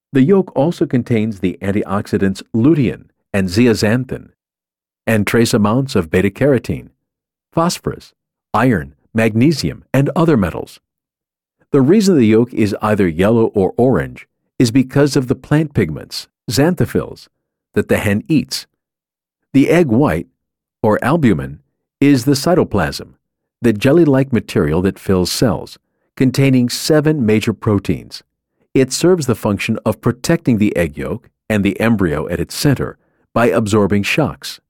The yolk also contains the antioxidants lutein and zeaxanthin, and trace amounts of beta-carotene, phosphorus, iron, magnesium, and other metals. The reason the yolk is either yellow or orange is because of the plant pigments, xanthophylls, that the hen eats. The egg white, or albumin, is the cytoplasm, the jelly-like material that fills cells, containing 7 major proteins. It serves the function of protecting the egg yolk and the embryo at its center by absorbing shocks.